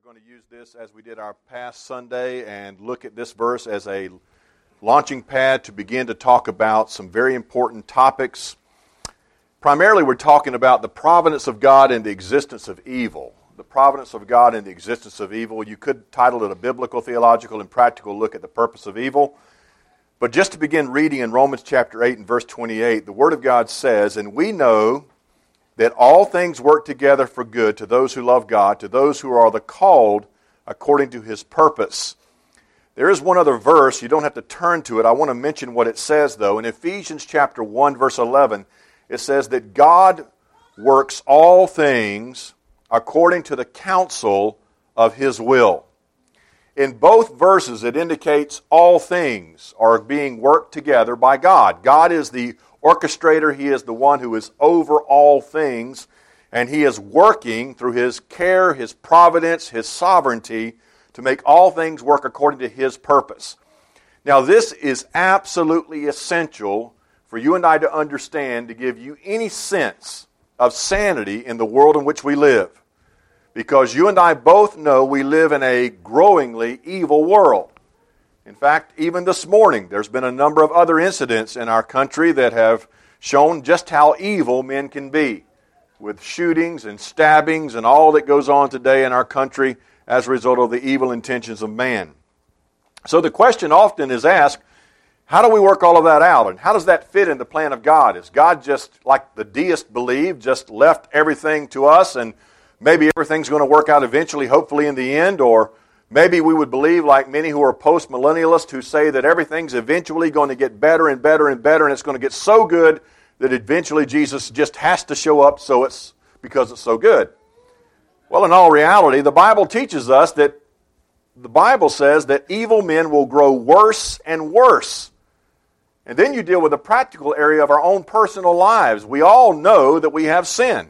going to use this as we did our past Sunday and look at this verse as a launching pad to begin to talk about some very important topics. Primarily, we're talking about the providence of God and the existence of evil. The providence of God and the existence of evil. You could title it a biblical, theological, and practical look at the purpose of evil. But just to begin reading in Romans chapter 8 and verse 28, the Word of God says, "And we know that all things work together for good to those who love God, to those who are the called according to His purpose." There is one other verse. You don't have to turn to it. I want to mention what it says, though. In Ephesians chapter 1, verse 11, it says that God works all things according to the counsel of His will. In both verses, it indicates all things are being worked together by God. God is the orchestrator. He is the one who is over all things, and He is working through His care, His providence, His sovereignty to make all things work according to His purpose. Now, this is absolutely essential for you and I to understand to give you any sense of sanity in the world in which we live. Because you and I both know we live in a growingly evil world. In fact, even this morning, there's been a number of other incidents in our country that have shown just how evil men can be, with shootings and stabbings and all that goes on today in our country as a result of the evil intentions of man. So the question often is asked, how do we work all of that out? And how does that fit in the plan of God? Is God just, like the deists believe, just left everything to us and maybe everything's going to work out eventually, hopefully in the end? Or maybe we would believe, like many who are post-millennialists who say that everything's eventually going to get better and better and better, and it's going to get so good that eventually Jesus just has to show up because it's so good. Well, in all reality, the Bible teaches us that the Bible says that evil men will grow worse and worse. And then you deal with the practical area of our own personal lives. We all know that we have sin.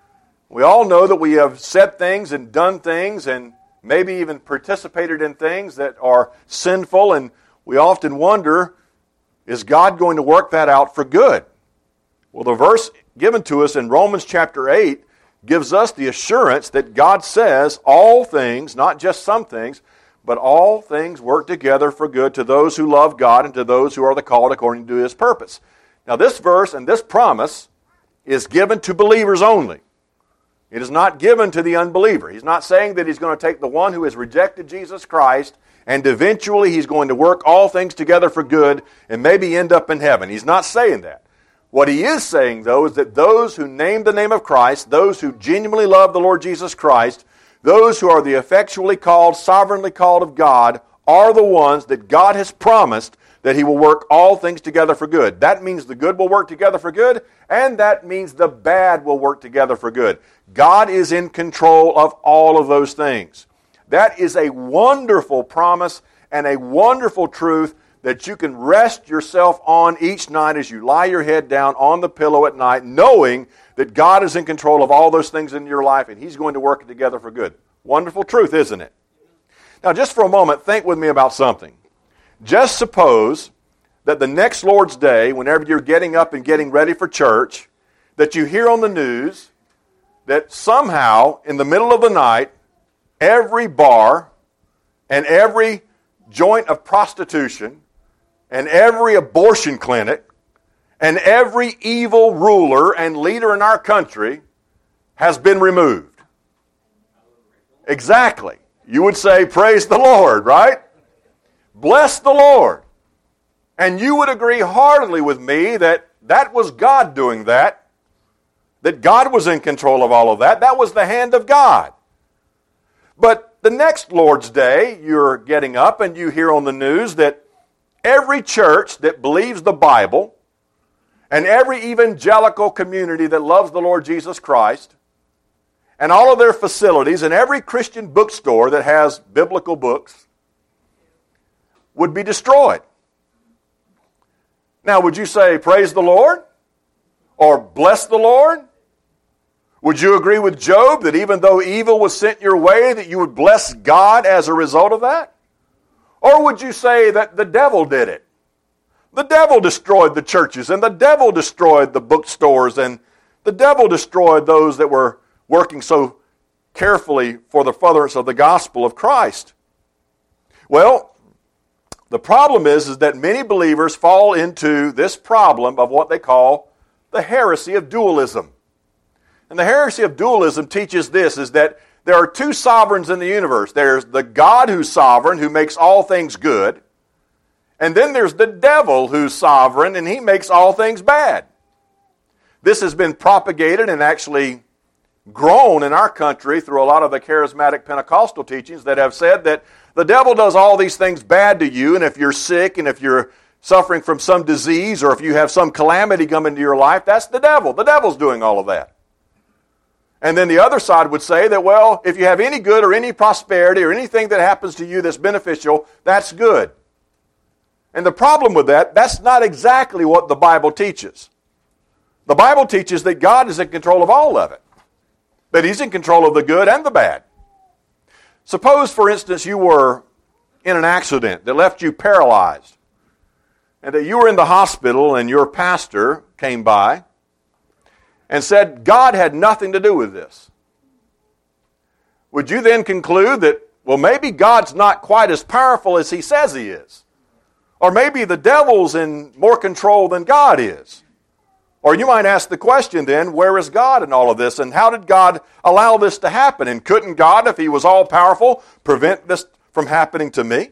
We all know that we have said things and done things and maybe even participated in things that are sinful, and we often wonder, is God going to work that out for good? Well, the verse given to us in Romans chapter 8 gives us the assurance that God says all things, not just some things, but all things work together for good to those who love God and to those who are the called according to His purpose. Now, this verse and this promise is given to believers only. It is not given to the unbeliever. He's not saying that He's going to take the one who has rejected Jesus Christ and eventually He's going to work all things together for good and maybe end up in heaven. He's not saying that. What He is saying, though, is that those who name the name of Christ, those who genuinely love the Lord Jesus Christ, those who are the effectually called, sovereignly called of God, are the ones that God has promised that He will work all things together for good. That means the good will work together for good, and that means the bad will work together for good. God is in control of all of those things. That is a wonderful promise and a wonderful truth that you can rest yourself on each night as you lie your head down on the pillow at night, knowing that God is in control of all those things in your life and He's going to work it together for good. Wonderful truth, isn't it? Now, just for a moment, think with me about something. Just suppose that the next Lord's Day, whenever you're getting up and getting ready for church, that you hear on the news that somehow, in the middle of the night, every bar and every joint of prostitution and every abortion clinic and every evil ruler and leader in our country has been removed. Exactly. You would say, praise the Lord, right? Bless the Lord. And you would agree heartily with me that that was God doing that God was in control of all of that. That was the hand of God. But the next Lord's Day, you're getting up and you hear on the news that every church that believes the Bible and every evangelical community that loves the Lord Jesus Christ and all of their facilities and every Christian bookstore that has biblical books would be destroyed. Now, would you say, praise the Lord? Or bless the Lord? Would you agree with Job that even though evil was sent your way, that you would bless God as a result of that? Or would you say that the devil did it? The devil destroyed the churches, and the devil destroyed the bookstores, and the devil destroyed those that were working so carefully for the furtherance of the gospel of Christ. Well, the problem is that many believers fall into this problem of what they call the heresy of dualism. And the heresy of dualism teaches this, is that there are two sovereigns in the universe. There's the God who's sovereign, who makes all things good. And then there's the devil who's sovereign, and he makes all things bad. This has been propagated and actually grown in our country through a lot of the charismatic Pentecostal teachings that have said that the devil does all these things bad to you, and if you're sick and if you're suffering from some disease or if you have some calamity come into your life, that's the devil. The devil's doing all of that. And then the other side would say that, well, if you have any good or any prosperity or anything that happens to you that's beneficial, that's good. And the problem with that, that's not exactly what the Bible teaches. The Bible teaches that God is in control of all of it. That He's in control of the good and the bad. Suppose, for instance, you were in an accident that left you paralyzed, and that you were in the hospital and your pastor came by and said God had nothing to do with this. Would you then conclude that, well, maybe God's not quite as powerful as He says He is? Or maybe the devil's in more control than God is? Or you might ask the question then, where is God in all of this? And how did God allow this to happen? And couldn't God, if He was all-powerful, prevent this from happening to me?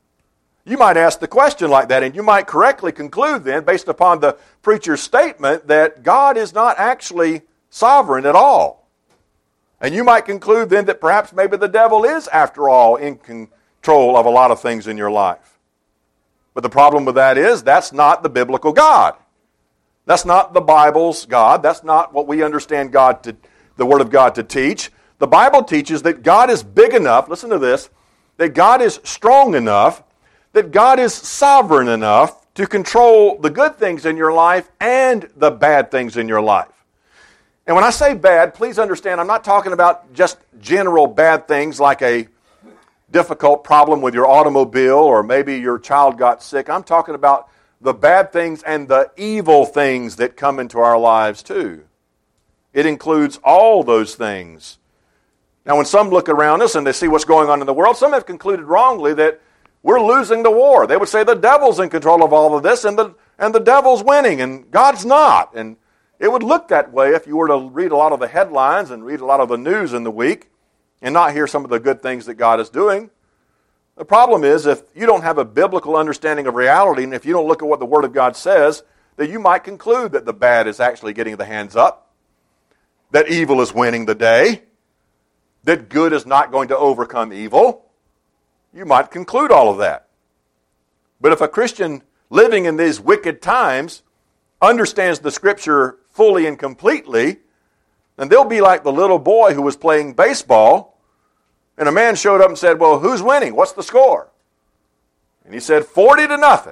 You might ask the question like that, and you might correctly conclude then, based upon the preacher's statement, that God is not actually sovereign at all. And you might conclude then that perhaps maybe the devil is, after all, in control of a lot of things in your life. But the problem with that is, that's not the biblical God. That's not the Bible's God. That's not what we understand the Word of God to teach. The Bible teaches that God is big enough, listen to this, that God is strong enough, that God is sovereign enough to control the good things in your life and the bad things in your life. And when I say bad, please understand, I'm not talking about just general bad things like a difficult problem with your automobile or maybe your child got sick. I'm talking about the bad things and the evil things that come into our lives too. It includes all those things. Now, when some look around us and they see what's going on in the world, some have concluded wrongly that we're losing the war. They would say the devil's in control of all of this and the devil's winning and God's not. And it would look that way if you were to read a lot of the headlines and read a lot of the news in the week and not hear some of the good things that God is doing. The problem is, if you don't have a biblical understanding of reality, and if you don't look at what the Word of God says, that you might conclude that the bad is actually getting the hands up, that evil is winning the day, that good is not going to overcome evil. You might conclude all of that. But if a Christian living in these wicked times understands the Scripture fully and completely, then they'll be like the little boy who was playing baseball, and a man showed up and said, well, who's winning? What's the score? And he said, 40-0.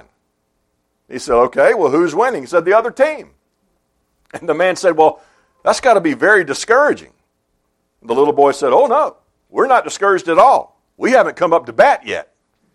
He said, okay, well, who's winning? He said, the other team. And the man said, well, that's got to be very discouraging. The little boy said, oh, no, we're not discouraged at all. We haven't come up to bat yet.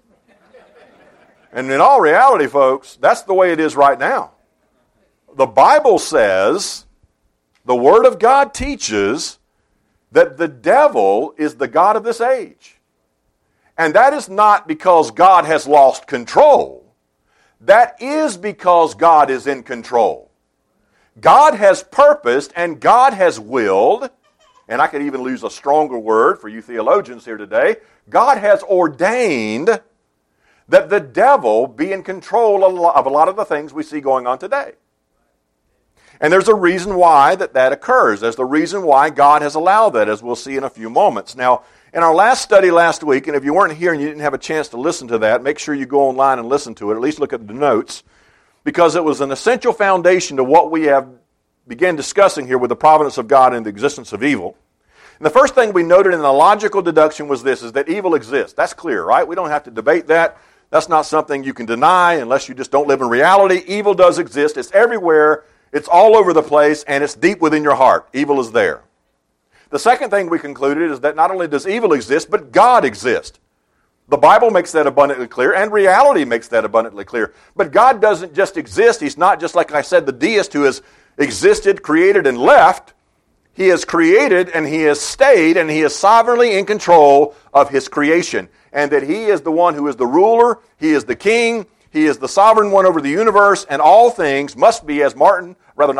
And in all reality, folks, that's the way it is right now. The Bible says, the Word of God teaches that the devil is the god of this age. And that is not because God has lost control. That is because God is in control. God has purposed and God has willed, and I could even use a stronger word for you theologians here today, God has ordained that the devil be in control of a lot of the things we see going on today. And there's a reason why that occurs. There's the reason why God has allowed that, as we'll see in a few moments. Now, in our last study last week, and if you weren't here and you didn't have a chance to listen to that, make sure you go online and listen to it, at least look at the notes, because it was an essential foundation to what we have began discussing here with the providence of God and the existence of evil. And the first thing we noted in the logical deduction was this, is that evil exists. That's clear, right? We don't have to debate that. That's not something you can deny unless you just don't live in reality. Evil does exist. It's everywhere. It's all over the place, and it's deep within your heart. Evil is there. The second thing we concluded is that not only does evil exist, but God exists. The Bible makes that abundantly clear, and reality makes that abundantly clear. But God doesn't just exist. He's not just, like I said, the deist who has existed, created, and left. He has created and He has stayed and He is sovereignly in control of His creation. And that He is the one who is the ruler, He is the king, He is the sovereign one over the universe, and all things must be, as Erwin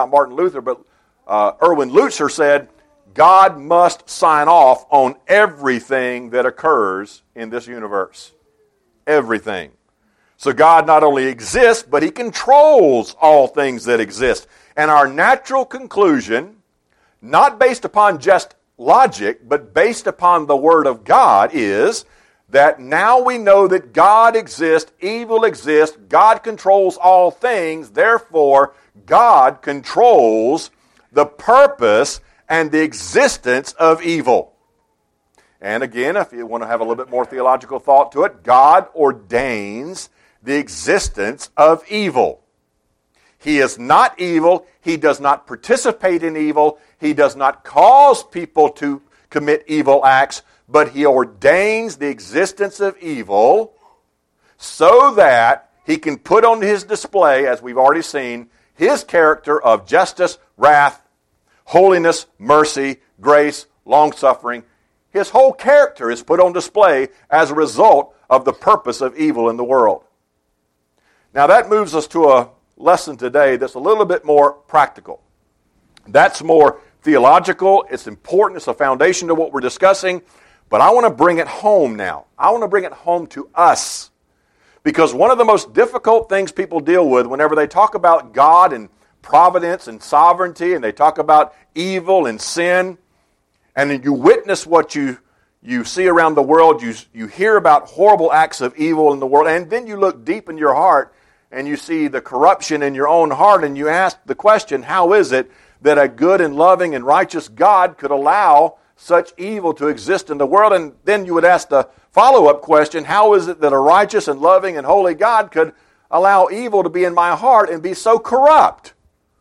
Lutzer said, God must sign off on everything that occurs in this universe. Everything. So God not only exists, but He controls all things that exist. And our natural conclusion, not based upon just logic, but based upon the Word of God, is that now we know that God exists, evil exists, God controls all things, therefore God controls the purpose and the existence of evil. And again, if you want to have a little bit more theological thought to it, God ordains the existence of evil. He is not evil. He does not participate in evil. He does not cause people to commit evil acts, but He ordains the existence of evil so that He can put on His display, as we've already seen, His character of justice, wrath, holiness, mercy, grace, long-suffering. His whole character is put on display as a result of the purpose of evil in the world. Now that moves us to a lesson today that's a little bit more practical. That's more theological. It's important. It's a foundation to what we're discussing. But I want to bring it home now. I want to bring it home to us. Because one of the most difficult things people deal with whenever they talk about God and providence and sovereignty, and they talk about evil and sin, and then you witness what you see around the world, you hear about horrible acts of evil in the world, and then you look deep in your heart and you see the corruption in your own heart, and you ask the question, how is it that a good and loving and righteous God could allow such evil to exist in the world? And then you would ask the follow-up question, how is it that a righteous and loving and holy God could allow evil to be in my heart and be so corrupt?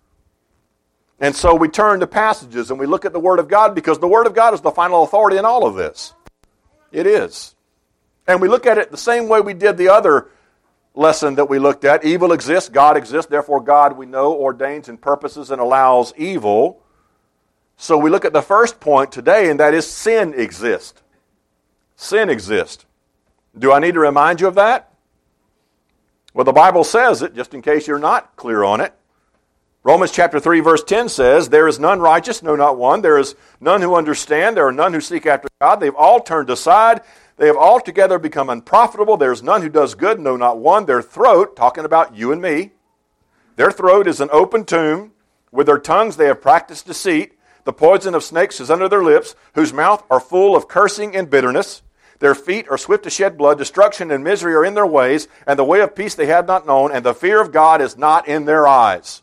And so we turn to passages and we look at the Word of God, because the Word of God is the final authority in all of this. It is. And we look at it the same way we did the other lesson that we looked at. Evil exists, God exists, therefore God, we know, ordains and purposes and allows evil. So we look at the first point today, and that is sin exists. Sin exists. Do I need to remind you of that? Well, the Bible says it, just in case you're not clear on it. Romans chapter 3, verse 10 says, there is none righteous, no, not one. There is none who understand. There are none who seek after God. They've all turned aside. They have altogether become unprofitable. There is none who does good, no, not one. Their throat, talking about you and me, their throat is an open tomb. With their tongues they have practiced deceit. The poison of snakes is under their lips, whose mouth are full of cursing and bitterness. Their feet are swift to shed blood. Destruction and misery are in their ways, and the way of peace they have not known, and the fear of God is not in their eyes.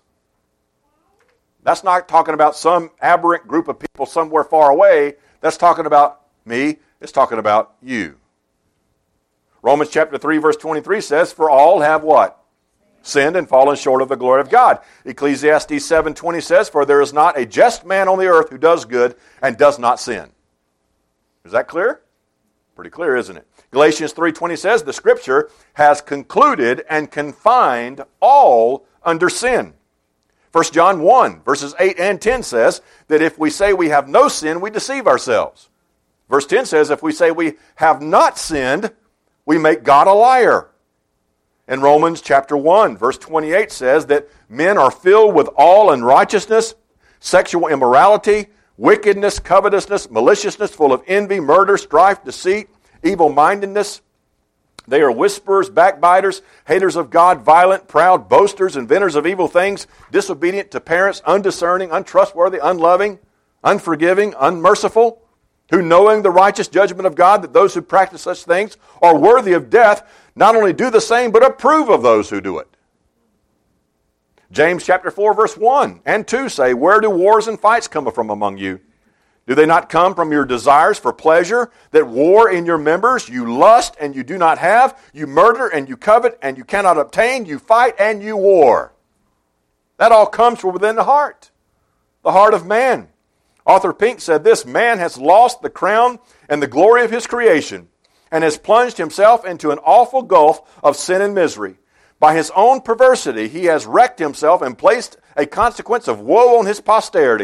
That's not talking about some aberrant group of people somewhere far away. That's talking about me. It's talking about you. Romans chapter 3, verse 23 says, for all have what? Sinned and fallen short of the glory of God. Ecclesiastes 7:20 says, for there is not a just man on the earth who does good and does not sin. Is that clear? Pretty clear, isn't it? Galatians 3:20 says, the Scripture has concluded and confined all under sin. 1 John 1, verses 8 and 10 says that if we say we have no sin, we deceive ourselves. Verse 10 says if we say we have not sinned, we make God a liar. And Romans chapter 1, verse 28 says that men are filled with all unrighteousness, sexual immorality, wickedness, covetousness, maliciousness, full of envy, murder, strife, deceit, evil-mindedness. They are whisperers, backbiters, haters of God, violent, proud, boasters, inventors of evil things, disobedient to parents, undiscerning, untrustworthy, unloving, unforgiving, unmerciful, who knowing the righteous judgment of God, that those who practice such things are worthy of death, not only do the same, but approve of those who do it. James chapter 4, verse 1 and 2 say, where do wars and fights come from among you? Do they not come from your desires for pleasure that war in your members? You lust and you do not have. You murder and you covet and you cannot obtain. You fight and you war. That all comes from within the heart of man. Arthur Pink said this, man has lost the crown and the glory of his creation and has plunged himself into an awful gulf of sin and misery. By his own perversity, he has wrecked himself and placed a consequence of woe on his posterity.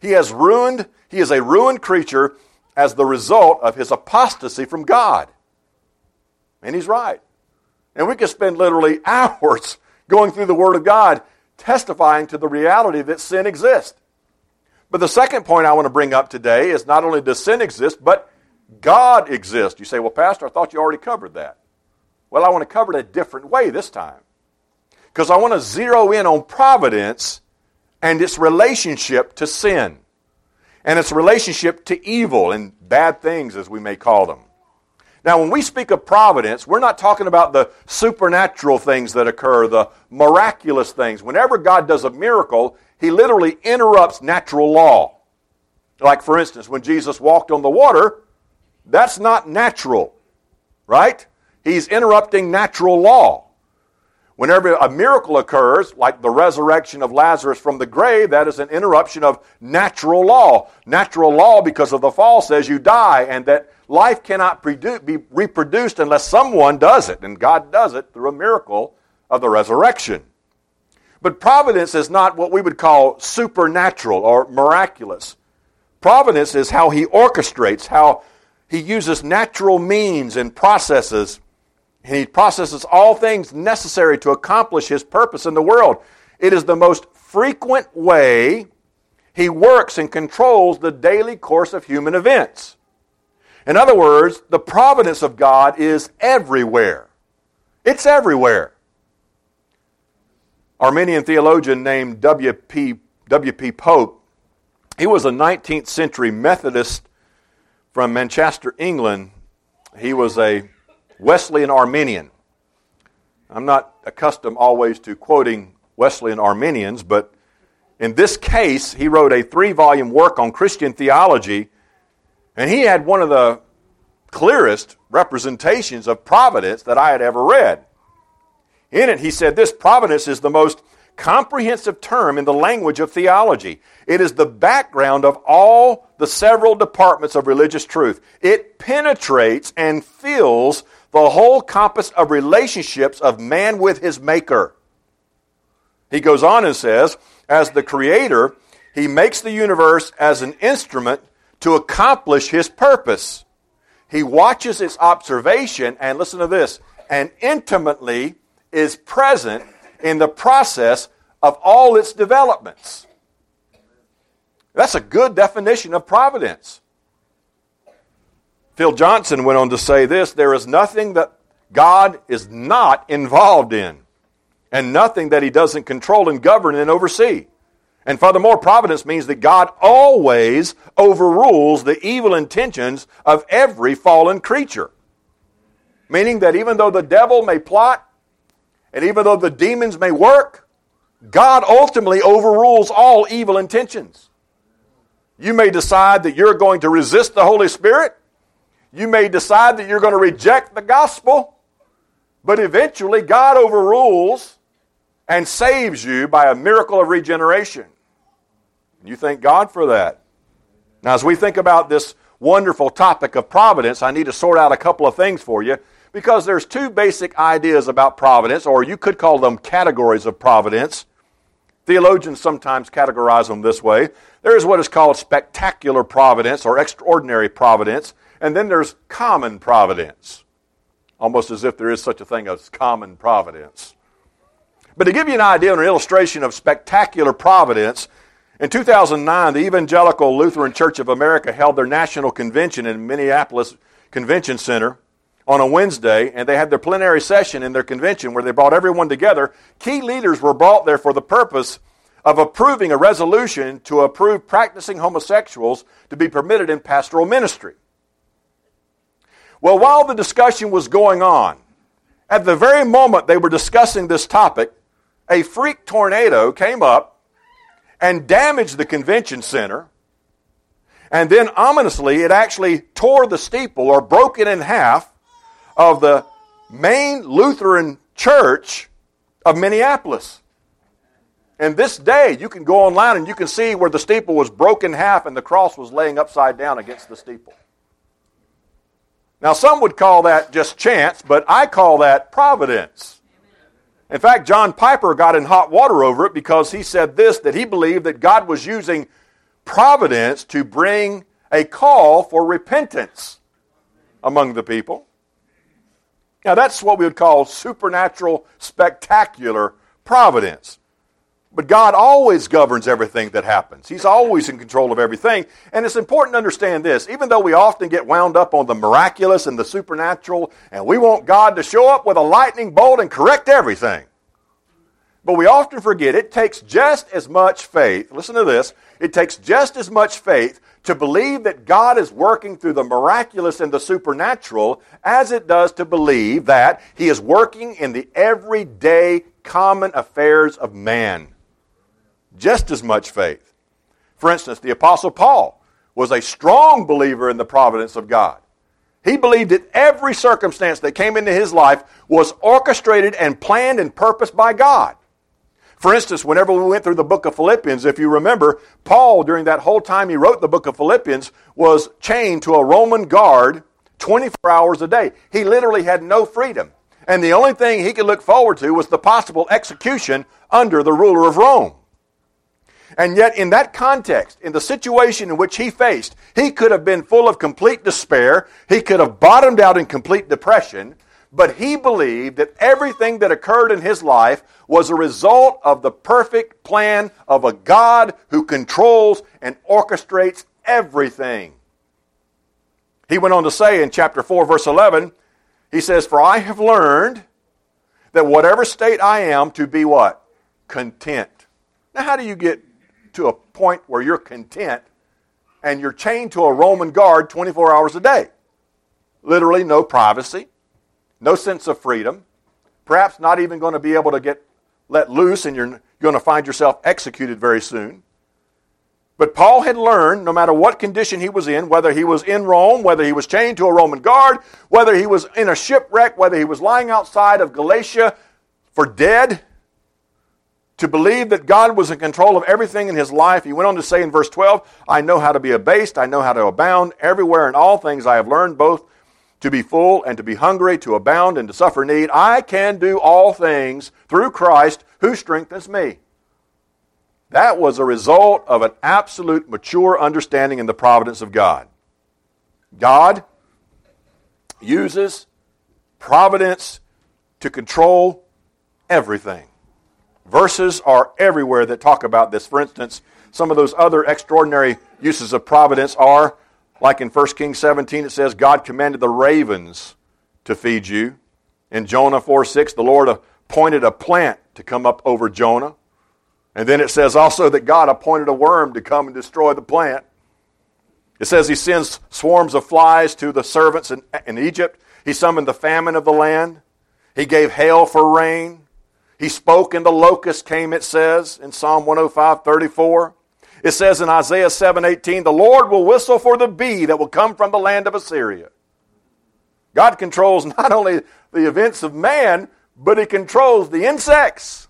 He is a ruined creature as the result of his apostasy from God. And he's right. And we could spend literally hours going through the Word of God testifying to the reality that sin exists. But the second point I want to bring up today is not only does sin exist, but God exists. You say, well, Pastor, I thought you already covered that. Well, I want to cover it a different way this time. Because I want to zero in on providence and its relationship to sin. And its relationship to evil and bad things, as we may call them. Now, when we speak of providence, we're not talking about the supernatural things that occur, the miraculous things. Whenever God does a miracle, He literally interrupts natural law. Like, for instance, when Jesus walked on the water, that's not natural, right? He's interrupting natural law. Whenever a miracle occurs, like the resurrection of Lazarus from the grave, that is an interruption of natural law. Natural law, because of the fall, says you die, and that life cannot be reproduced unless someone does it, and God does it through a miracle of the resurrection. But providence is not what we would call supernatural or miraculous. Providence is how He orchestrates, how He uses natural means and processes. And He processes all things necessary to accomplish His purpose in the world. It is the most frequent way He works and controls the daily course of human events. In other words, the providence of God is everywhere. It's everywhere. Arminian theologian named W.P. Pope, he was a 19th century Methodist from Manchester, England. He was a Wesleyan Arminian. I'm not accustomed always to quoting Wesleyan Arminians, but in this case, he wrote a 3-volume work on Christian theology, and he had one of the clearest representations of providence that I had ever read. In it, he said this: providence is the most comprehensive term in the language of theology. It is the background of all the several departments of religious truth. It penetrates and fills the whole compass of relationships of man with his Maker. He goes on and says, as the Creator, He makes the universe as an instrument to accomplish His purpose. He watches its observation, and listen to this, and intimately is present in the process of all its developments. That's a good definition of providence. Phil Johnson went on to say this: there is nothing that God is not involved in, and nothing that He doesn't control and govern and oversee. And furthermore, providence means that God always overrules the evil intentions of every fallen creature. Meaning that even though the devil may plot, and even though the demons may work, God ultimately overrules all evil intentions. You may decide that you're going to resist the Holy Spirit. You may decide that you're going to reject the gospel. But eventually God overrules and saves you by a miracle of regeneration. You thank God for that. Now, as we think about this wonderful topic of providence, I need to sort out a couple of things for you, because there's 2 basic ideas about providence, or you could call them categories of providence. Theologians sometimes categorize them this way. There is what is called spectacular providence or extraordinary providence, and then there's common providence. Almost as if there is such a thing as common providence. But to give you an idea and an illustration of spectacular providence, in 2009, the Evangelical Lutheran Church of America held their national convention in Minneapolis Convention Center on a Wednesday, and they had their plenary session in their convention where they brought everyone together. Key leaders were brought there for the purpose of approving a resolution to approve practicing homosexuals to be permitted in pastoral ministry. Well, while the discussion was going on, at the very moment they were discussing this topic, a freak tornado came up and damaged the convention center, and then ominously it actually tore the steeple or broke it in half of the main Lutheran church of Minneapolis. And this day, you can go online and you can see where the steeple was broken in half and the cross was laying upside down against the steeple. Now, some would call that just chance, but I call that providence. In fact, John Piper got in hot water over it because he said this, that he believed that God was using providence to bring a call for repentance among the people. Now that's what we would call supernatural, spectacular providence. But God always governs everything that happens. He's always in control of everything. And it's important to understand this. Even though we often get wound up on the miraculous and the supernatural, and we want God to show up with a lightning bolt and correct everything. But we often forget it takes just as much faith. Listen to this. It takes just as much faith to believe that God is working through the miraculous and the supernatural as it does to believe that He is working in the everyday common affairs of man. Just as much faith. For instance, the Apostle Paul was a strong believer in the providence of God. He believed that every circumstance that came into his life was orchestrated and planned and purposed by God. For instance, whenever we went through the book of Philippians, if you remember, Paul, during that whole time he wrote the book of Philippians, was chained to a Roman guard 24 hours a day. He literally had no freedom. And the only thing he could look forward to was the possible execution under the ruler of Rome. And yet in that context, in the situation in which he faced, he could have been full of complete despair. He could have bottomed out in complete depression. But he believed that everything that occurred in his life was a result of the perfect plan of a God who controls and orchestrates everything. He went on to say in chapter 4, verse 11, he says, "For I have learned that whatever state I am to be" what? Content. Now how do you get to a point where you're content and you're chained to a Roman guard 24 hours a day? Literally no privacy. No sense of freedom, perhaps not even going to be able to get let loose, and you're going to find yourself executed very soon. But Paul had learned, no matter what condition he was in, whether he was in Rome, whether he was chained to a Roman guard, whether he was in a shipwreck, whether he was lying outside of Galatia for dead, to believe that God was in control of everything in his life. He went on to say in verse 12, "I know how to be abased, I know how to abound. Everywhere in all things I have learned both to be full and to be hungry, to abound and to suffer need. I can do all things through Christ who strengthens me." That was a result of an absolute mature understanding in the providence of God. God uses providence to control everything. Verses are everywhere that talk about this. For instance, some of those other extraordinary uses of providence are, like in 1 Kings 17, it says, God commanded the ravens to feed you. In Jonah 4:6, the Lord appointed a plant to come up over Jonah. And then it says also that God appointed a worm to come and destroy the plant. It says he sends swarms of flies to the servants in Egypt. He summoned the famine of the land. He gave hail for rain. He spoke and the locust came, it says, in Psalm 105:34. It says in Isaiah 7:18, the Lord will whistle for the bee that will come from the land of Assyria. God controls not only the events of man, but He controls the insects.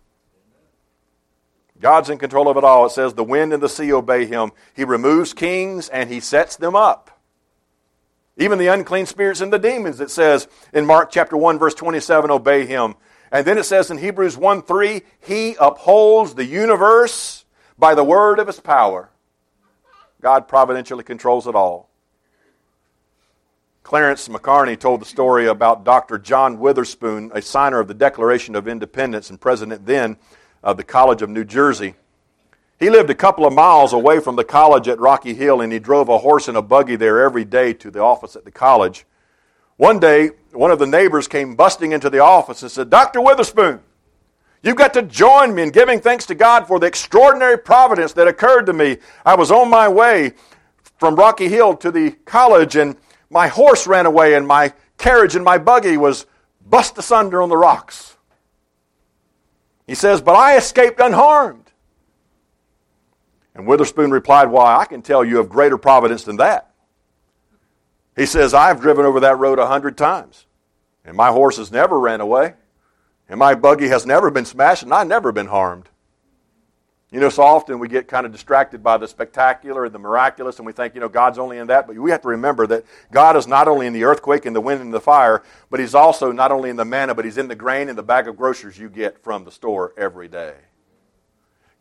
God's in control of it all. It says the wind and the sea obey Him. He removes kings and He sets them up. Even the unclean spirits and the demons, it says in Mark chapter 1 verse 27, obey Him. And then it says in Hebrews 1:3, He upholds the universe by the word of His power. God providentially controls it all. Clarence McCartney told the story about Dr. John Witherspoon, a signer of the Declaration of Independence and president then of the College of New Jersey. He lived a couple of miles away from the college at Rocky Hill, and he drove a horse and a buggy there every day to the office at the college. One day, one of the neighbors came busting into the office and said, Dr. Witherspoon, you've got to join me in giving thanks to God for the extraordinary providence that occurred to me. I was on my way from Rocky Hill to the college, and my horse ran away, and my carriage and my buggy was bust asunder on the rocks. He says, but I escaped unharmed. And Witherspoon replied, why, I can tell you of greater providence than that. He says, I've driven over that road 100 times, and my horse has never ran away, and my buggy has never been smashed, and I've never been harmed. You know, so often we get kind of distracted by the spectacular and the miraculous, and we think, God's only in that. But we have to remember that God is not only in the earthquake and the wind and the fire, but He's also not only in the manna, but He's in the grain and the bag of groceries you get from the store every day.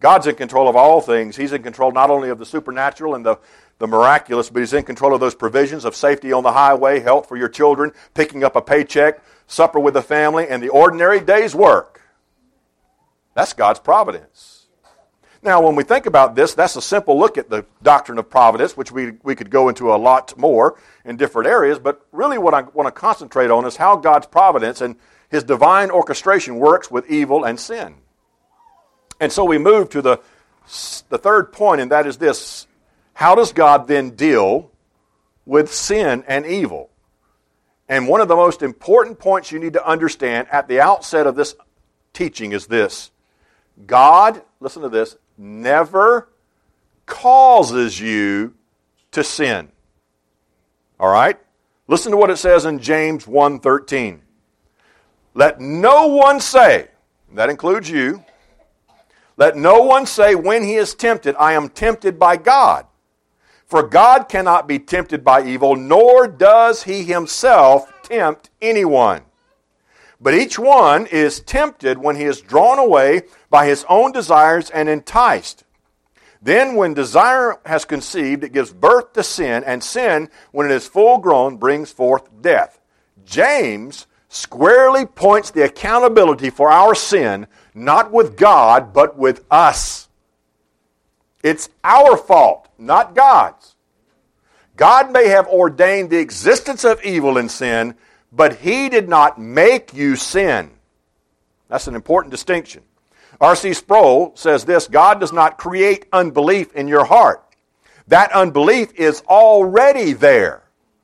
God's in control of all things. He's in control not only of the supernatural and the miraculous, but He's in control of those provisions of safety on the highway, health for your children, picking up a paycheck, supper with the family, and the ordinary day's work. That's God's providence. Now, when we think about this, that's a simple look at the doctrine of providence, which we could go into a lot more in different areas, but really what I want to concentrate on is how God's providence and His divine orchestration works with evil and sin. And so we move to the third point, and that is this. How does God then deal with sin and evil? And one of the most important points you need to understand at the outset of this teaching is this. God, listen to this, never causes you to sin. All right? Listen to what it says in James 1:13. Let no one say, that includes you, let no one say when he is tempted, I am tempted by God. For God cannot be tempted by evil, nor does He Himself tempt anyone. But each one is tempted when he is drawn away by his own desires and enticed. Then when desire has conceived, it gives birth to sin, and sin, when it is full grown, brings forth death. James squarely points the accountability for our sin, not with God, but with us. It's our fault, not God's. God may have ordained the existence of evil and sin, but He did not make you sin. That's an important distinction. R.C. Sproul says this, God does not create unbelief in your heart. That unbelief is already there.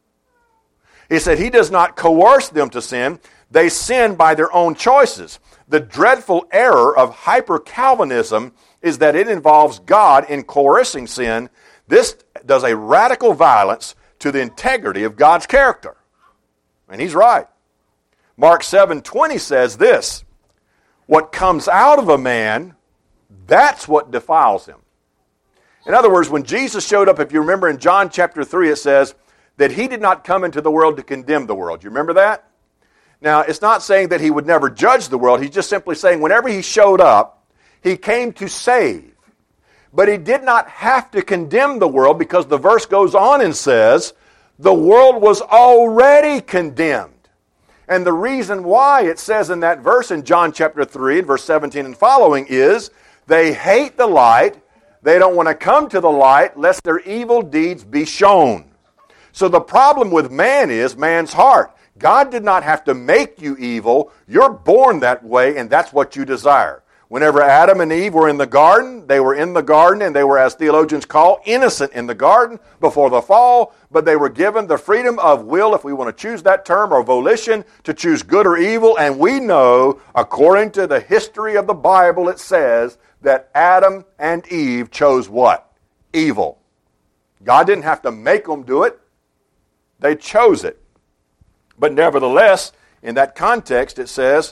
He said He does not coerce them to sin. They sin by their own choices. The dreadful error of hyper-Calvinism is that it involves God in coercing sin. This does a radical violence to the integrity of God's character. And he's right. Mark 7:20 says this, what comes out of a man, that's what defiles him. In other words, when Jesus showed up, if you remember in John chapter 3, it says that He did not come into the world to condemn the world. You remember that? Now, it's not saying that He would never judge the world. He's just simply saying whenever He showed up, He came to save. But He did not have to condemn the world because the verse goes on and says, the world was already condemned. And the reason why it says in that verse in John chapter 3, verse 17 and following is, they hate the light, they don't want to come to the light lest their evil deeds be shown. So the problem with man is man's heart. God did not have to make you evil. You're born that way, and that's what you desire. Whenever Adam and Eve were in the garden, they were in the garden, and they were, as theologians call, innocent in the garden before the fall, but they were given the freedom of will, if we want to choose that term, or volition, to choose good or evil. And we know, according to the history of the Bible, it says that Adam and Eve chose what? Evil. God didn't have to make them do it. They chose it. But nevertheless, in that context, it says,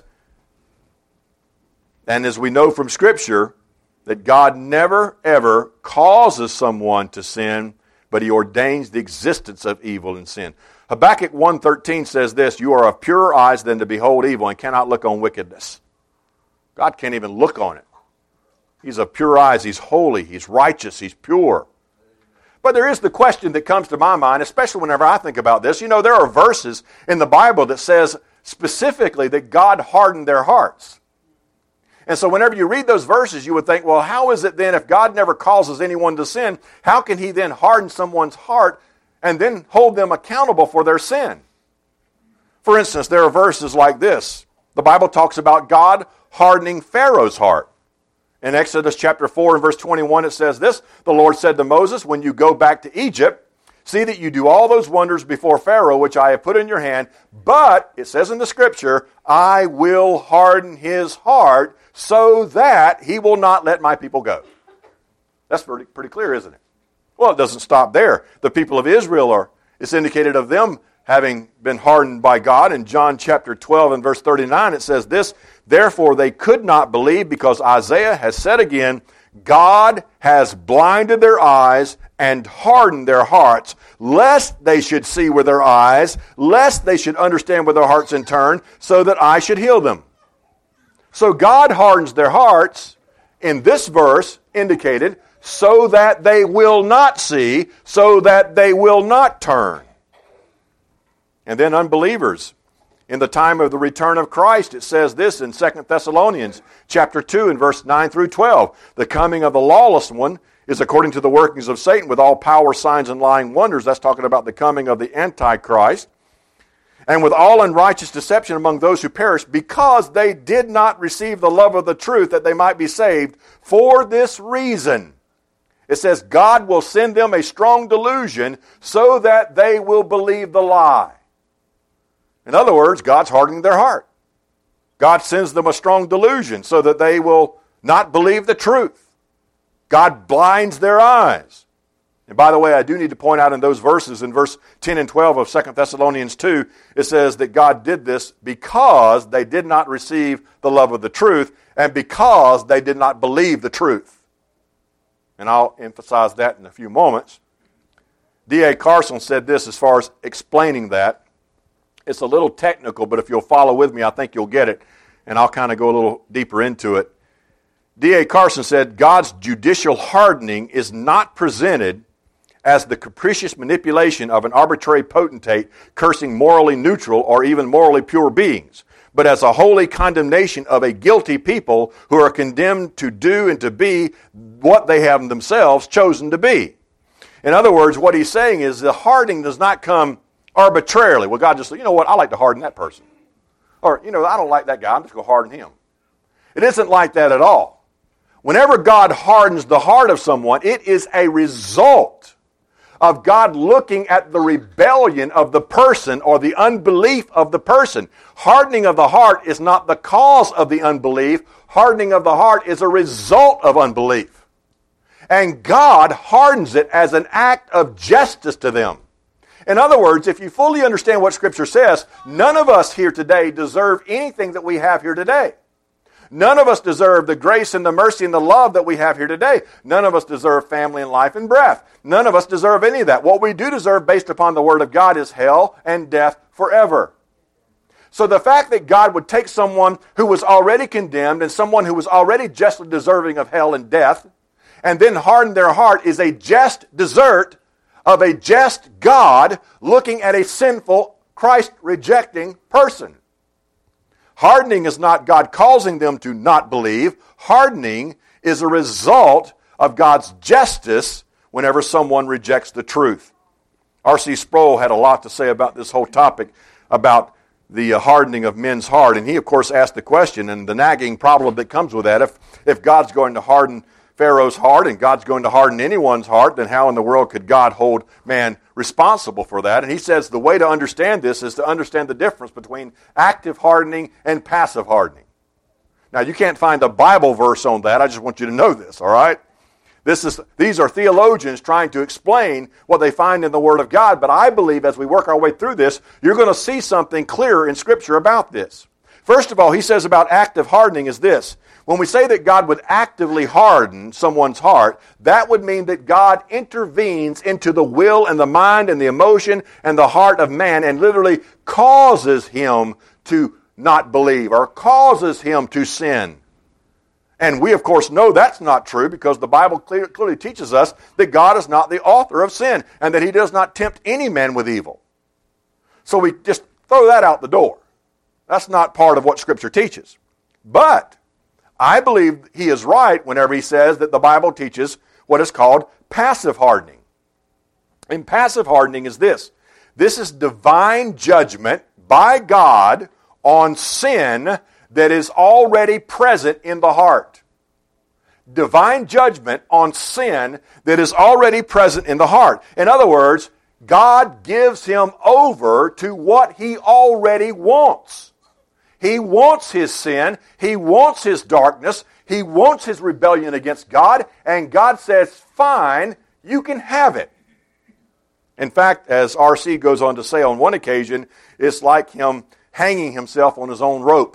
and as we know from Scripture, that God never, ever causes someone to sin, but He ordains the existence of evil and sin. Habakkuk 1:13 says this, you are of purer eyes than to behold evil and cannot look on wickedness. God can't even look on it. He's of pure eyes. He's holy. He's righteous. He's pure. But there is the question that comes to my mind, especially whenever I think about this. You know, there are verses in the Bible that says specifically that God hardened their hearts. And so whenever you read those verses, you would think, well, how is it then, if God never causes anyone to sin, how can He then harden someone's heart and then hold them accountable for their sin? For instance, there are verses like this. The Bible talks about God hardening Pharaoh's heart. In Exodus chapter 4 and verse 21, it says this, the Lord said to Moses, when you go back to Egypt, see that you do all those wonders before Pharaoh, which I have put in your hand, but, it says in the Scripture, I will harden his heart so that he will not let my people go. That's pretty clear, isn't it? Well, it doesn't stop there. The people of Israel it's indicated of them having been hardened by God. In John chapter 12 and verse 39, it says this, therefore they could not believe because Isaiah has said again, God has blinded their eyes and hardened their hearts, lest they should see with their eyes, lest they should understand with their hearts in turn, so that I should heal them. So God hardens their hearts, in this verse indicated, so that they will not see, so that they will not turn. And then unbelievers, in the time of the return of Christ, it says this in 2 Thessalonians chapter 2 and verse 9 through 12. The coming of the lawless one is according to the workings of Satan with all power, signs, and lying wonders. That's talking about the coming of the Antichrist. And with all unrighteous deception among those who perish, because they did not receive the love of the truth that they might be saved. For this reason, it says, God will send them a strong delusion so that they will believe the lie. In other words, God's hardening their heart. God sends them a strong delusion so that they will not believe the truth. God blinds their eyes. And by the way, I do need to point out in those verses, in verse 10 and 12 of 2 Thessalonians 2, it says that God did this because they did not receive the love of the truth and because they did not believe the truth. And I'll emphasize that in a few moments. D.A. Carson said this as far as explaining that. It's a little technical, but if you'll follow with me, I think you'll get it. And I'll kind of go a little deeper into it. D.A. Carson said, God's judicial hardening is not presented as the capricious manipulation of an arbitrary potentate cursing morally neutral or even morally pure beings, but as a holy condemnation of a guilty people who are condemned to do and to be what they have themselves chosen to be. In other words, what he's saying is the hardening does not come arbitrarily. Well, God just said, you know what, I like to harden that person. Or, I don't like that guy, I'm just going to harden him. It isn't like that at all. Whenever God hardens the heart of someone, it is a result of God looking at the rebellion of the person or the unbelief of the person. Hardening of the heart is not the cause of the unbelief. Hardening of the heart is a result of unbelief. And God hardens it as an act of justice to them. In other words, if you fully understand what Scripture says, none of us here today deserve anything that we have here today. None of us deserve the grace and the mercy and the love that we have here today. None of us deserve family and life and breath. None of us deserve any of that. What we do deserve based upon the Word of God is hell and death forever. So the fact that God would take someone who was already condemned and someone who was already justly deserving of hell and death and then harden their heart is a just desert of a just God looking at a sinful, Christ-rejecting person. Hardening is not God causing them to not believe. Hardening is a result of God's justice whenever someone rejects the truth. R.C. Sproul had a lot to say about this whole topic, about the hardening of men's heart. And he, of course, asked the question and the nagging problem that comes with that. If God's going to harden Pharaoh's heart and God's going to harden anyone's heart, then how in the world could God hold man responsible for that? And he says the way to understand this is to understand the difference between active hardening and passive hardening. Now, you can't find a Bible verse on that. I just want you to know this, all right? These are theologians trying to explain what they find in the Word of God, but I believe as we work our way through this, you're going to see something clearer in Scripture about this. First of all, he says about active hardening is this. When we say that God would actively harden someone's heart, that would mean that God intervenes into the will and the mind and the emotion and the heart of man and literally causes him to not believe or causes him to sin. And we, of course, know that's not true because the Bible clearly teaches us that God is not the author of sin and that He does not tempt any man with evil. So we just throw that out the door. That's not part of what Scripture teaches. But I believe he is right whenever he says that the Bible teaches what is called passive hardening. And passive hardening is this. This is divine judgment by God on sin that is already present in the heart. Divine judgment on sin that is already present in the heart. In other words, God gives him over to what he already wants. He wants his sin. He wants his darkness. He wants his rebellion against God. And God says, fine, you can have it. In fact, as R.C. goes on to say on one occasion, it's like him hanging himself on his own rope.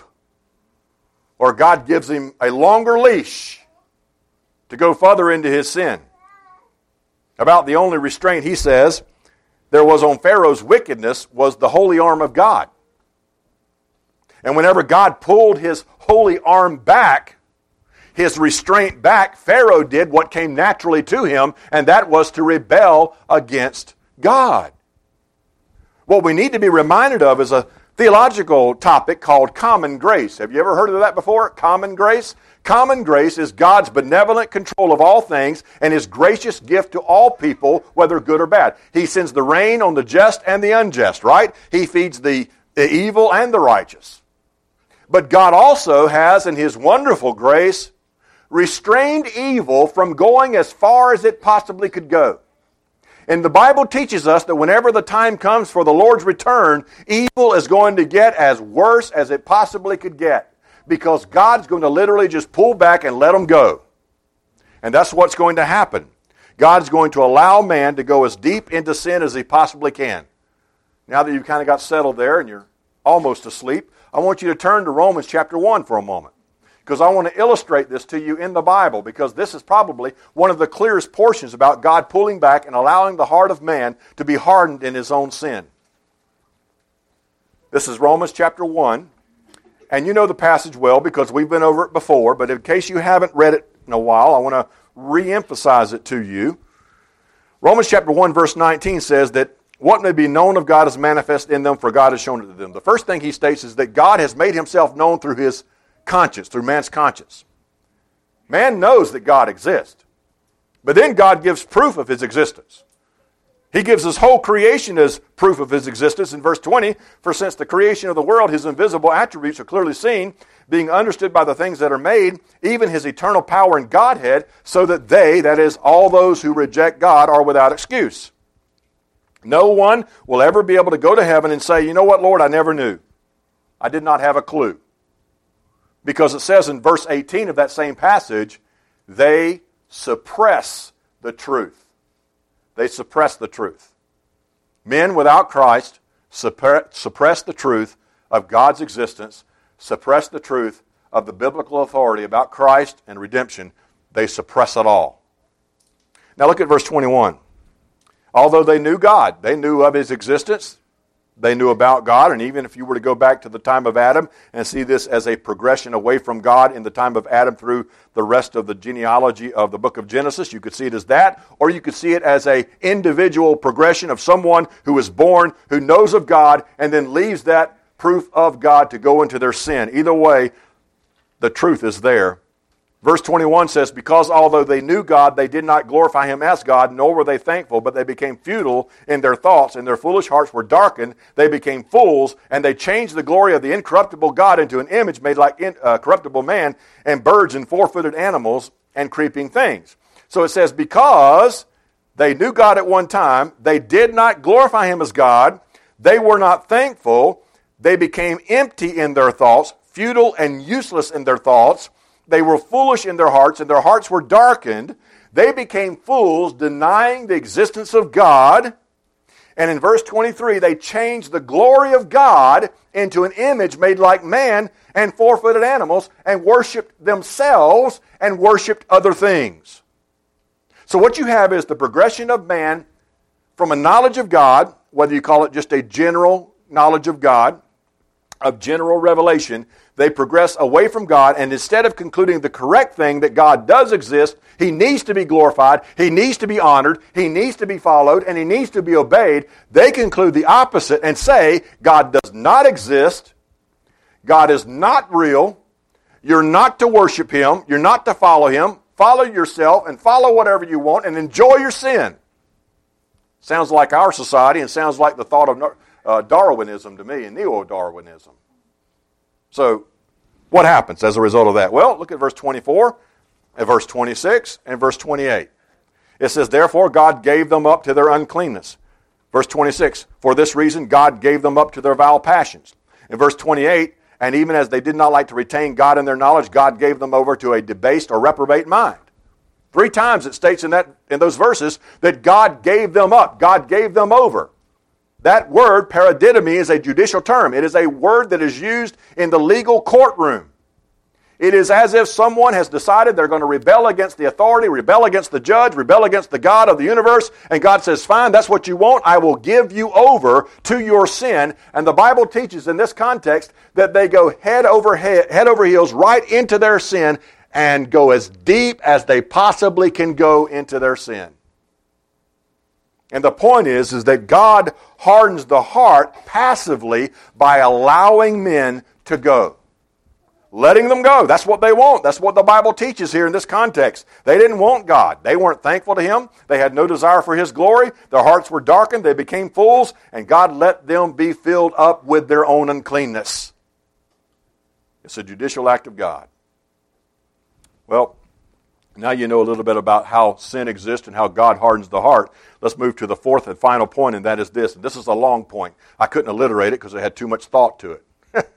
Or God gives him a longer leash to go further into his sin. About the only restraint, he says, there was on Pharaoh's wickedness was the holy arm of God. And whenever God pulled his holy arm back, his restraint back, Pharaoh did what came naturally to him, and that was to rebel against God. What we need to be reminded of is a theological topic called common grace. Have you ever heard of that before? Common grace? Common grace is God's benevolent control of all things and His gracious gift to all people, whether good or bad. He sends the rain on the just and the unjust, right? He feeds the evil and the righteous. But God also has, in His wonderful grace, restrained evil from going as far as it possibly could go. And the Bible teaches us that whenever the time comes for the Lord's return, evil is going to get as worse as it possibly could get. Because God's going to literally just pull back and let them go. And that's what's going to happen. God's going to allow man to go as deep into sin as he possibly can. Now that you've kind of got settled there and you're almost asleep, I want you to turn to Romans chapter 1 for a moment. Because I want to illustrate this to you in the Bible, because this is probably one of the clearest portions about God pulling back and allowing the heart of man to be hardened in his own sin. This is Romans chapter 1. And you know the passage well because we've been over it before, but in case you haven't read it in a while, I want to re-emphasize it to you. Romans chapter 1 verse 19 says that what may be known of God is manifest in them, for God has shown it to them. The first thing he states is that God has made himself known through his conscience, through man's conscience. Man knows that God exists, but then God gives proof of his existence. He gives his whole creation as proof of his existence in verse 20. For since the creation of the world, his invisible attributes are clearly seen, being understood by the things that are made, even his eternal power and Godhead, so that they, that is, all those who reject God, are without excuse. No one will ever be able to go to heaven and say, you know what, Lord, I never knew. I did not have a clue. Because it says in verse 18 of that same passage, they suppress the truth. They suppress the truth. Men without Christ suppress the truth of God's existence, suppress the truth of the biblical authority about Christ and redemption. They suppress it all. Now look at verse 21. Although they knew God, they knew of His existence, they knew about God, and even if you were to go back to the time of Adam and see this as a progression away from God in the time of Adam through the rest of the genealogy of the book of Genesis, you could see it as that, or you could see it as an individual progression of someone who is born, who knows of God, and then leaves that proof of God to go into their sin. Either way, the truth is there. Verse 21 says, because although they knew God, they did not glorify Him as God, nor were they thankful, but they became futile in their thoughts, and their foolish hearts were darkened. They became fools, and they changed the glory of the incorruptible God into an image made like corruptible man, and birds and four-footed animals and creeping things. So it says, because they knew God at one time, they did not glorify Him as God, they were not thankful, they became empty in their thoughts, futile and useless in their thoughts. They were foolish in their hearts, and their hearts were darkened. They became fools, denying the existence of God. And in verse 23, they changed the glory of God into an image made like man and four-footed animals, and worshiped themselves and worshiped other things. So what you have is the progression of man from a knowledge of God, whether you call it just a general knowledge of God, of general revelation, they progress away from God, and instead of concluding the correct thing that God does exist, He needs to be glorified, He needs to be honored, He needs to be followed, and He needs to be obeyed, they conclude the opposite and say, God does not exist, God is not real, you're not to worship Him, you're not to follow Him, follow yourself and follow whatever you want and enjoy your sin. Sounds like our society and sounds like the thought of Darwinism to me, and neo-Darwinism. So, what happens as a result of that? Well, look at verse 24, and verse 26, and verse 28. It says, therefore God gave them up to their uncleanness. Verse 26, for this reason God gave them up to their vile passions. In verse 28, and even as they did not like to retain God in their knowledge, God gave them over to a debased or reprobate mind. 3 times it states in those verses that God gave them up, God gave them over. That word, paradidomi, is a judicial term. It is a word that is used in the legal courtroom. It is as if someone has decided they're going to rebel against the authority, rebel against the judge, rebel against the God of the universe, and God says, fine, that's what you want, I will give you over to your sin. And the Bible teaches in this context that they go head over heels right into their sin, and go as deep as they possibly can go into their sin. And the point is that God hardens the heart passively by allowing men to go. Letting them go. That's what they want. That's what the Bible teaches here in this context. They didn't want God. They weren't thankful to Him. They had no desire for His glory. Their hearts were darkened. They became fools. And God let them be filled up with their own uncleanness. It's a judicial act of God. Well, now you know a little bit about how sin exists and how God hardens the heart. Let's move to the fourth and final point, and that is this. And this is a long point. I couldn't alliterate it because it had too much thought to it.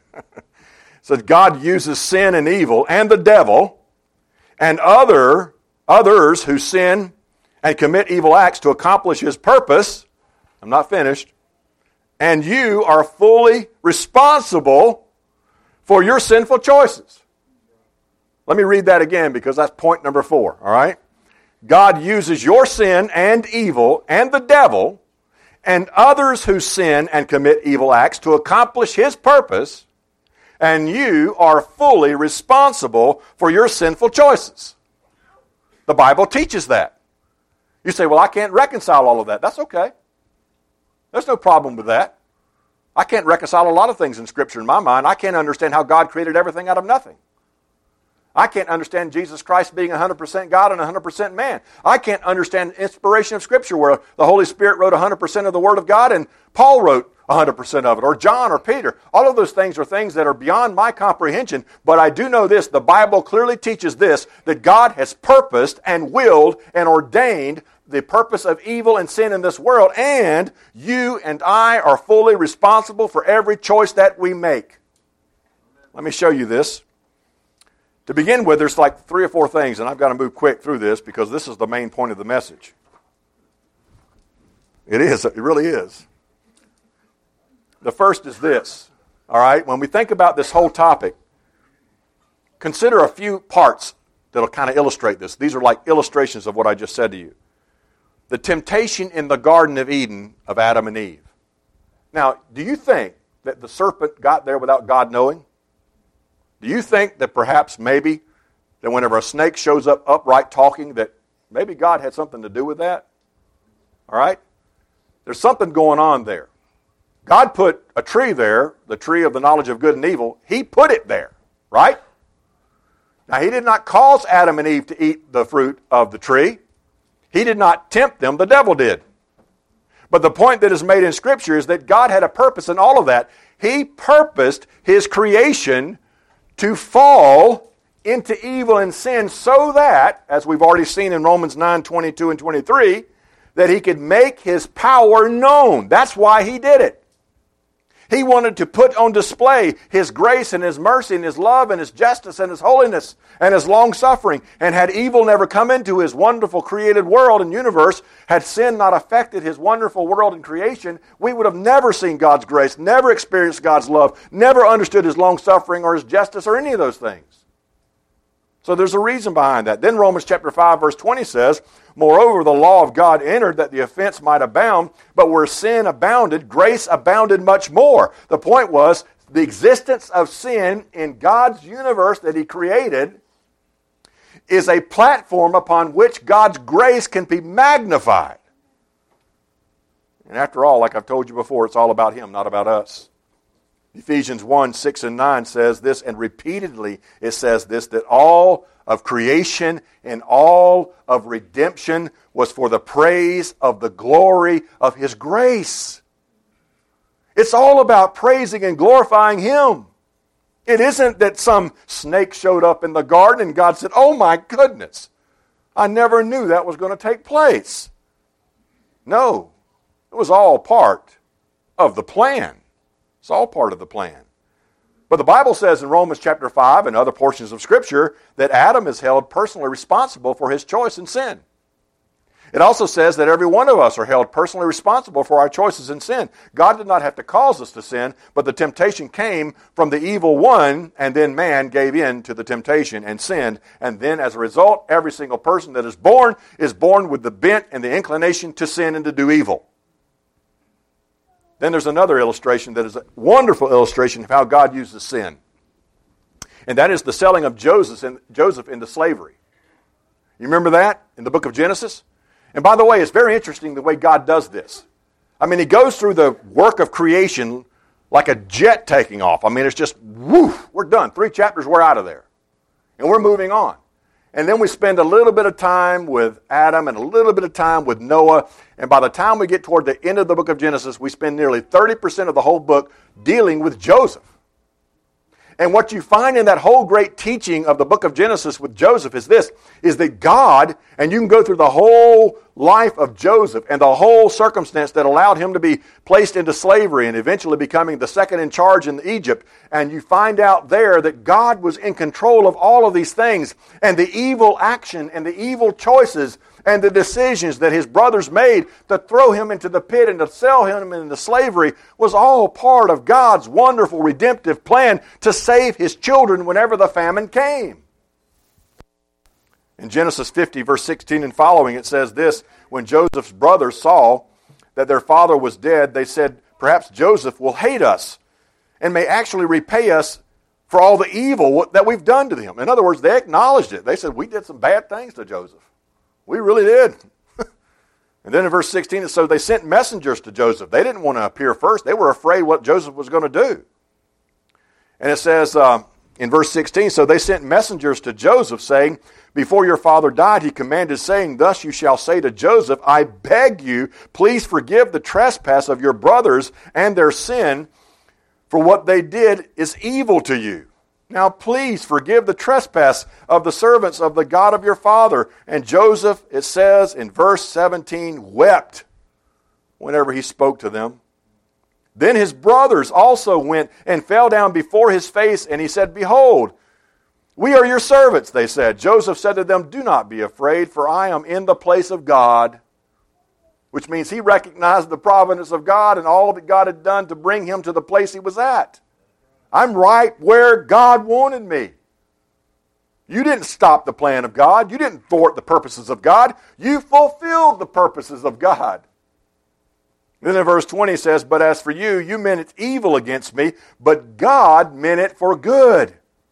So God uses sin and evil and the devil and others who sin and commit evil acts to accomplish His purpose. I'm not finished. And you are fully responsible for your sinful choices. Let me read that again because that's point number 4, all right? God uses your sin and evil and the devil and others who sin and commit evil acts to accomplish His purpose, and you are fully responsible for your sinful choices. The Bible teaches that. You say, well, I can't reconcile all of that. That's okay. There's no problem with that. I can't reconcile a lot of things in Scripture in my mind. I can't understand how God created everything out of nothing. I can't understand Jesus Christ being 100% God and 100% man. I can't understand inspiration of Scripture where the Holy Spirit wrote 100% of the Word of God and Paul wrote 100% of it, or John or Peter. All of those things are things that are beyond my comprehension, but I do know this. The Bible clearly teaches this, that God has purposed and willed and ordained the purpose of evil and sin in this world, and you and I are fully responsible for every choice that we make. Let me show you this. To begin with, there's like 3 or 4 things, and I've got to move quick through this because this is the main point of the message. It is. It really is. The first is this, all right? When we think about this whole topic, consider a few parts that will kind of illustrate this. These are like illustrations of what I just said to you. The temptation in the Garden of Eden of Adam and Eve. Now, do you think that the serpent got there without God knowing? Do you think that perhaps maybe that whenever a snake shows up upright talking that maybe God had something to do with that? All right? There's something going on there. God put a tree there, the tree of the knowledge of good and evil. He put it there, right? Now, He did not cause Adam and Eve to eat the fruit of the tree. He did not tempt them. The devil did. But the point that is made in Scripture is that God had a purpose in all of that. He purposed His creation to fall into evil and sin so that, as we've already seen in Romans 9:22 and 23, that He could make His power known. That's why He did it. He wanted to put on display His grace and His mercy and His love and His justice and His holiness and His long-suffering. And had evil never come into His wonderful created world and universe, had sin not affected His wonderful world and creation, we would have never seen God's grace, never experienced God's love, never understood His long-suffering or His justice or any of those things. So there's a reason behind that. Then Romans chapter 5 verse 20 says, moreover, the law of God entered that the offense might abound, but where sin abounded, grace abounded much more. The point was, the existence of sin in God's universe that He created is a platform upon which God's grace can be magnified. And after all, like I've told you before, it's all about Him, not about us. Ephesians 1:6 and 9 says this, and repeatedly it says this, that all of creation and all of redemption was for the praise of the glory of His grace. It's all about praising and glorifying Him. It isn't that some snake showed up in the garden and God said, oh my goodness, I never knew that was going to take place. No, it was all part of the plan. It's all part of the plan. But the Bible says in Romans chapter 5 and other portions of Scripture that Adam is held personally responsible for his choice in sin. It also says that every one of us are held personally responsible for our choices in sin. God did not have to cause us to sin, but the temptation came from the evil one, and then man gave in to the temptation and sinned. And then as a result, every single person that is born with the bent and the inclination to sin and to do evil. Then there's another illustration that is a wonderful illustration of how God uses sin. And that is the selling of Joseph into slavery. You remember that in the book of Genesis? And by the way, it's very interesting the way God does this. I mean, he goes through the work of creation like a jet taking off. I mean, it's just, woof, we're done. 3 chapters, we're out of there. And we're moving on. And then we spend a little bit of time with Adam and a little bit of time with Noah. And by the time we get toward the end of the book of Genesis, we spend nearly 30% of the whole book dealing with Joseph. And what you find in that whole great teaching of the book of Genesis with Joseph is this, is that God, and you can go through the whole life of Joseph and the whole circumstance that allowed him to be placed into slavery and eventually becoming the second in charge in Egypt, and you find out there that God was in control of all of these things, and the evil action and the evil choices and the decisions that his brothers made to throw him into the pit and to sell him into slavery was all part of God's wonderful redemptive plan to save his children whenever the famine came. In Genesis 50, verse 16 and following, it says this, when Joseph's brothers saw that their father was dead, they said, perhaps Joseph will hate us and may actually repay us for all the evil that we've done to him. In other words, they acknowledged it. They said, we did some bad things to Joseph. We really did. And then in verse 16, it says they sent messengers to Joseph. They didn't want to appear first. They were afraid what Joseph was going to do. And it says in verse 16, so they sent messengers to Joseph saying, before your father died, he commanded, saying, thus you shall say to Joseph, I beg you, please forgive the trespass of your brothers and their sin, for what they did is evil to you. Now please forgive the trespass of the servants of the God of your father. And Joseph, it says in verse 17, wept whenever he spoke to them. Then his brothers also went and fell down before his face, and he said, behold, we are your servants, they said. Joseph said to them, do not be afraid, for I am in the place of God. Which means he recognized the providence of God and all that God had done to bring him to the place he was at. I'm right where God wanted me. You didn't stop the plan of God. You didn't thwart the purposes of God. You fulfilled the purposes of God. Then in verse 20 it says, but as for you, you meant it evil against me, but God meant it for good.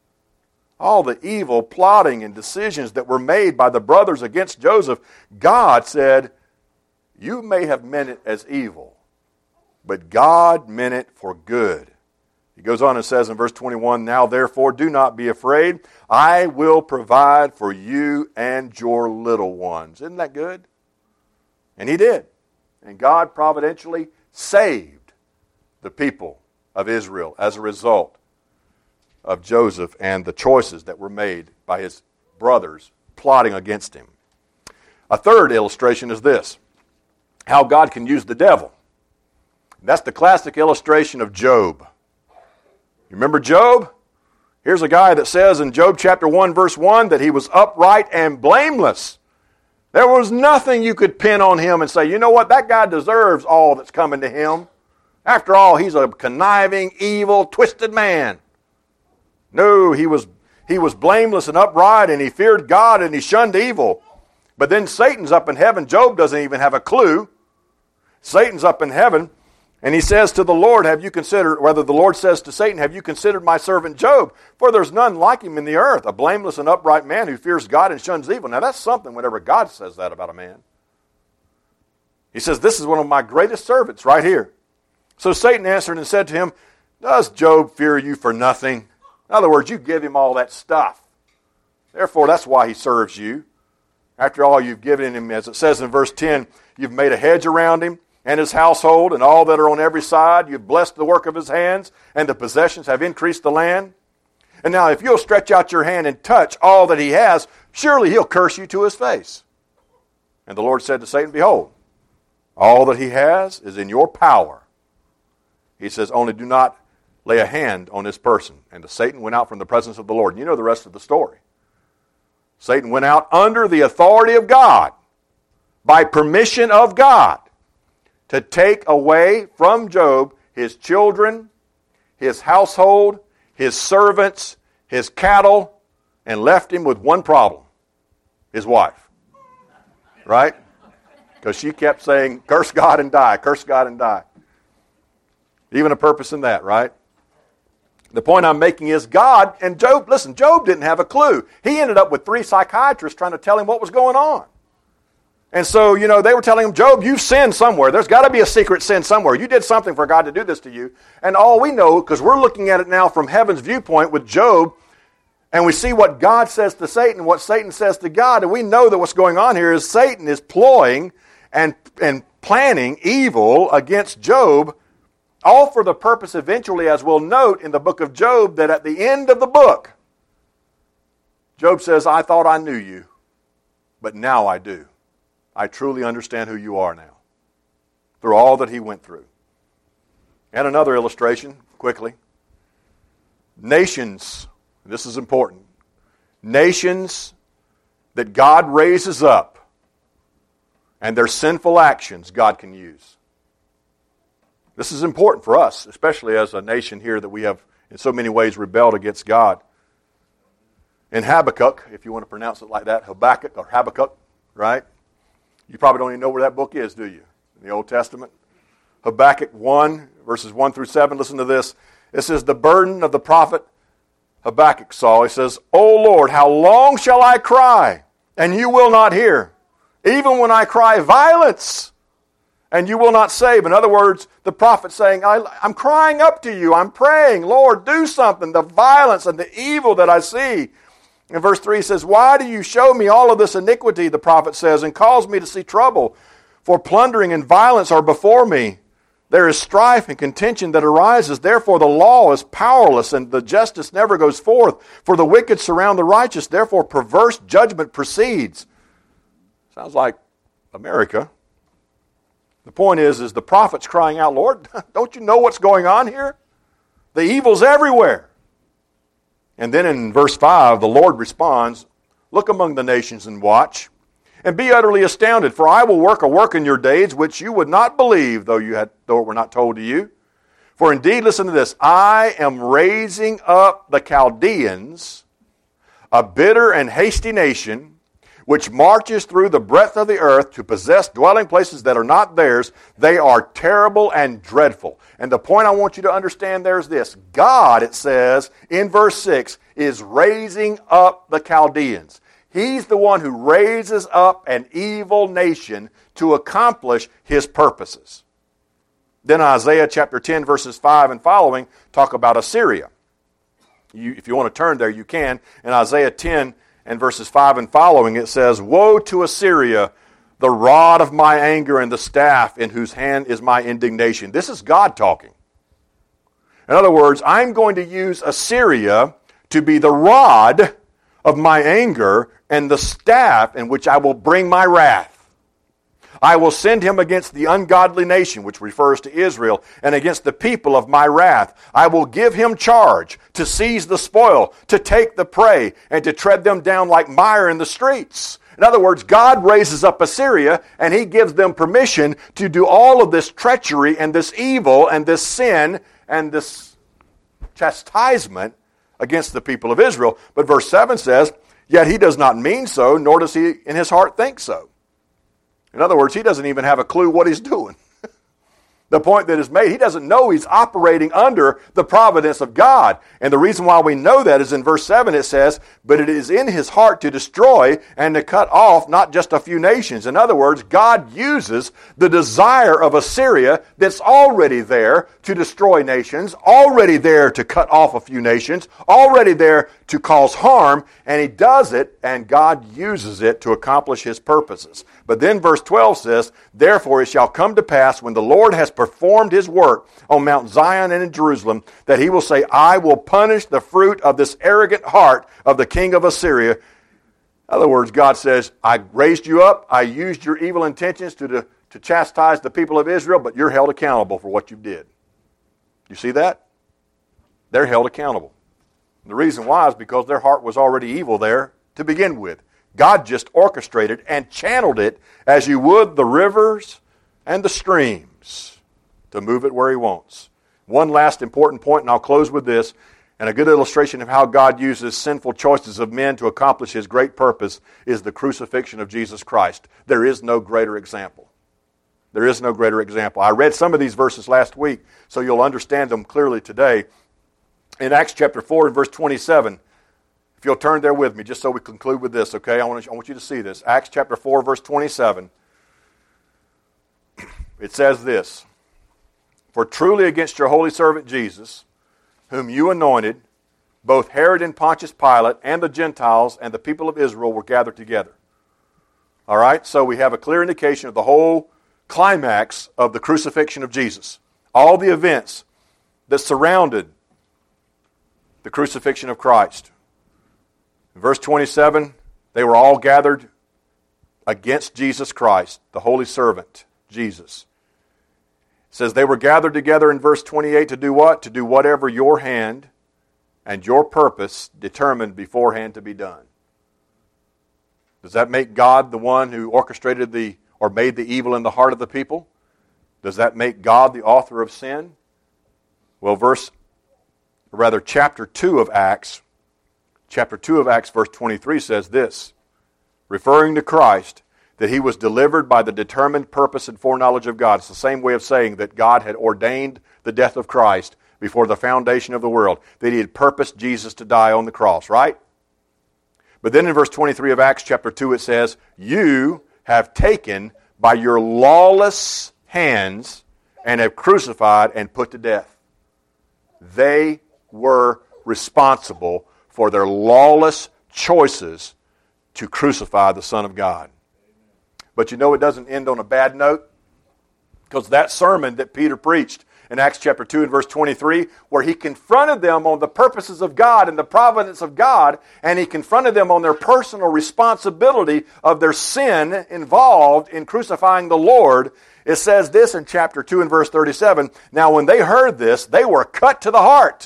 All the evil plotting and decisions that were made by the brothers against Joseph, God said, you may have meant it as evil, but God meant it for good. He goes on and says in verse 21, now therefore do not be afraid. I will provide for you and your little ones. Isn't that good? And he did. And God providentially saved the people of Israel as a result of Joseph and the choices that were made by his brothers plotting against him. A third illustration is this, how God can use the devil. That's the classic illustration of Job. You remember Job? Here's a guy that says in Job chapter 1 verse 1 that he was upright and blameless. There was nothing you could pin on him and say, you know what, that guy deserves all that's coming to him. After all, he's a conniving, evil, twisted man. No, he was blameless and upright, and he feared God and he shunned evil. But then Satan's up in heaven. Job doesn't even have a clue. Satan's up in heaven. And he says to the Lord, have you considered, whether the Lord says to Satan, have you considered my servant Job? For there's none like him in the earth, a blameless and upright man who fears God and shuns evil. Now that's something whenever God says that about a man. He says, this is one of my greatest servants right here. So Satan answered and said to him, does Job fear you for nothing? In other words, you give him all that stuff. Therefore, that's why he serves you. After all, you've given him, as it says in verse 10, you've made a hedge around him and his household and all that are on every side. You've blessed the work of his hands, and the possessions have increased the land. And now if you'll stretch out your hand and touch all that he has, surely he'll curse you to his face. And the Lord said to Satan, behold, all that he has is in your power. He says, only do not lay a hand on this person. And Satan went out from the presence of the Lord. And you know the rest of the story. Satan went out under the authority of God, by permission of God, to take away from Job his children, his household, his servants, his cattle, and left him with one problem, his wife. Right? Because she kept saying, curse God and die, curse God and die. Even a purpose in that, right? The point I'm making is God, and Job, listen, Job didn't have a clue. He ended up with 3 psychiatrists trying to tell him what was going on. And so, they were telling him, Job, you've sinned somewhere. There's got to be a secret sin somewhere. You did something for God to do this to you. And all we know, because we're looking at it now from heaven's viewpoint with Job, and we see what God says to Satan, what Satan says to God, and we know that what's going on here is Satan is ploying and planning evil against Job, all for the purpose eventually, as we'll note in the book of Job, that at the end of the book, Job says, I thought I knew you, but now I do. I truly understand who you are now, through all that he went through. And another illustration, quickly. Nations, this is important, nations that God raises up and their sinful actions God can use. This is important for us, especially as a nation here that we have in so many ways rebelled against God. In Habakkuk, if you want to pronounce it like that, Habakkuk or Habakkuk, right? You probably don't even know where that book is, do you? In the Old Testament. Habakkuk 1, verses 1 through 7, listen to this. It says, the burden of the prophet Habakkuk saw. He says, O Lord, how long shall I cry, and you will not hear? Even when I cry violence, and you will not save. In other words, the prophet saying, I'm crying up to you. I'm praying, Lord, do something. The violence and the evil that I see. In verse 3 he says, why do you show me all of this iniquity, the prophet says, and cause me to see trouble? For plundering and violence are before me. There is strife and contention that arises. Therefore the law is powerless, and the justice never goes forth. For the wicked surround the righteous. Therefore perverse judgment proceeds. Sounds like America. The point is the prophet's crying out, Lord, don't you know what's going on here? The evil's everywhere. And then in verse 5, the Lord responds, look among the nations and watch, and be utterly astounded, for I will work a work in your days which you would not believe, though it were not told to you. For indeed, listen to this, I am raising up the Chaldeans, a bitter and hasty nation, which marches through the breadth of the earth to possess dwelling places that are not theirs. They are terrible and dreadful. And the point I want you to understand there is this. God, it says in verse 6, is raising up the Chaldeans. He's the one who raises up an evil nation to accomplish his purposes. Then Isaiah chapter 10 verses 5 and following talk about Assyria. If you want to turn there, you can. In Isaiah 10 and verses 5 and following, it says, woe to Assyria, the rod of my anger and the staff in whose hand is my indignation. This is God talking. In other words, I'm going to use Assyria to be the rod of my anger and the staff in which I will bring my wrath. I will send him against the ungodly nation, which refers to Israel, and against the people of my wrath. I will give him charge to seize the spoil, to take the prey, and to tread them down like mire in the streets. In other words, God raises up Assyria, and he gives them permission to do all of this treachery and this evil and this sin and this chastisement against the people of Israel. But verse 7 says, yet he does not mean so, nor does he in his heart think so. In other words, he doesn't even have a clue what he's doing. The point that is made, he doesn't know he's operating under the providence of God. And the reason why we know that is in verse 7 it says, but it is in his heart to destroy and to cut off not just a few nations. In other words, God uses the desire of Assyria that's already there to destroy nations, already there to cut off a few nations, already there to cause harm, and he does it, and God uses it to accomplish his purposes. But then verse 12 says, therefore it shall come to pass when the Lord has performed his work on Mount Zion and in Jerusalem, that he will say, I will punish the fruit of this arrogant heart of the king of Assyria. In other words, God says, I raised you up, I used your evil intentions to chastise the people of Israel, but you're held accountable for what you did. You see that? They're held accountable. The reason why is because their heart was already evil there to begin with. God just orchestrated and channeled it as you would the rivers and the streams to move it where he wants. One last important point, and I'll close with this, and a good illustration of how God uses sinful choices of men to accomplish his great purpose is the crucifixion of Jesus Christ. There is no greater example. There is no greater example. I read some of these verses last week, so you'll understand them clearly today. in Acts chapter 4 and verse 27. If you'll turn there with me, just so we conclude with this, okay? I want you to see this. Acts chapter 4, verse 27. It says this, "For truly against your holy servant Jesus, whom you anointed, both Herod and Pontius Pilate and the Gentiles and the people of Israel were gathered together." All right, so we have a clear indication of the whole climax of the crucifixion of Jesus. All the events that surrounded the crucifixion of Christ. In verse 27, they were all gathered against Jesus Christ, the holy servant, Jesus. It says they were gathered together in verse 28 to do what? To do whatever your hand and your purpose determined beforehand to be done. Does that make God the one who orchestrated or made the evil in the heart of the people? Does that make God the author of sin? Well, chapter 2 of Acts, verse 23 says this, referring to Christ, that he was delivered by the determined purpose and foreknowledge of God. It's the same way of saying that God had ordained the death of Christ before the foundation of the world, that he had purposed Jesus to die on the cross, right? But then in verse 23 of Acts chapter 2 it says, "You have taken by your lawless hands and have crucified and put to death." They were responsible for their lawless choices to crucify the Son of God. But you know it doesn't end on a bad note, because that sermon that Peter preached in Acts chapter 2 and verse 23, where he confronted them on the purposes of God and the providence of God, and he confronted them on their personal responsibility of their sin involved in crucifying the Lord, it says this in chapter 2 and verse 37, "Now when they heard this, they were cut to the heart.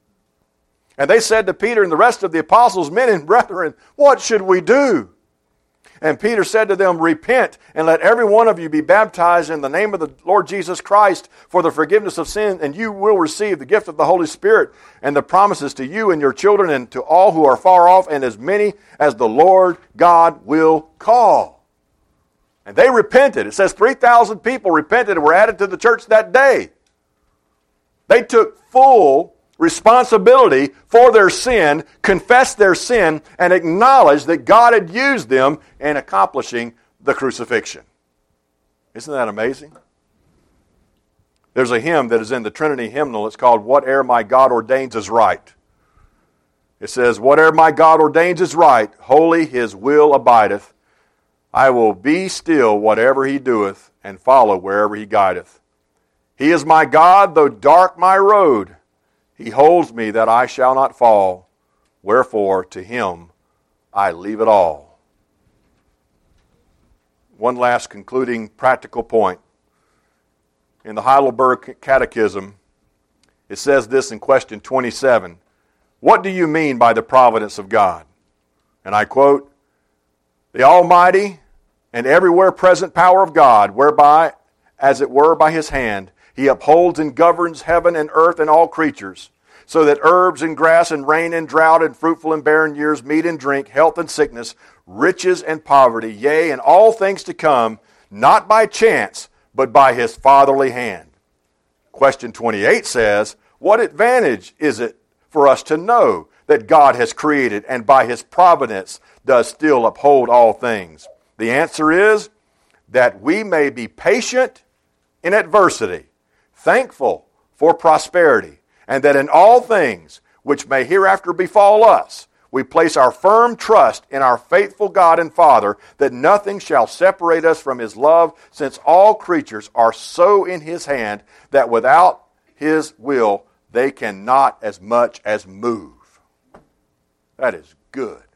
And they said to Peter and the rest of the apostles, 'Men and brethren, what should we do?' And Peter said to them, 'Repent, and let every one of you be baptized in the name of the Lord Jesus Christ for the forgiveness of sin, and you will receive the gift of the Holy Spirit and the promises to you and your children and to all who are far off, and as many as the Lord God will call.'" And they repented. It says 3,000 people repented and were added to the church that day. They took full responsibility for their sin, confessed their sin, and acknowledged that God had used them in accomplishing the crucifixion. Isn't that amazing? There's a hymn that is in the Trinity hymnal. It's called "Whate'er My God Ordains Is Right." It says, "Whate'er my God ordains is right, holy his will abideth. I will be still whatever he doeth, and follow wherever he guideth. He is my God, though dark my road. He holds me that I shall not fall. Wherefore to him I leave it all." One last concluding practical point. In the Heidelberg Catechism, it says this in question 27. "What do you mean by the providence of God?" And I quote, "The almighty and everywhere present power of God, whereby, as it were by his hand, he upholds and governs heaven and earth and all creatures, so that herbs and grass and rain and drought and fruitful and barren years, meat and drink, health and sickness, riches and poverty, yea, and all things to come, not by chance, but by his fatherly hand." Question 28 says, "What advantage is it for us to know that God has created and by his providence does still uphold all things?" The answer is that we may be patient in adversity, thankful for prosperity, and that in all things which may hereafter befall us, we place our firm trust in our faithful God and Father, that nothing shall separate us from his love, since all creatures are so in his hand that without his will they cannot as much as move. That is good.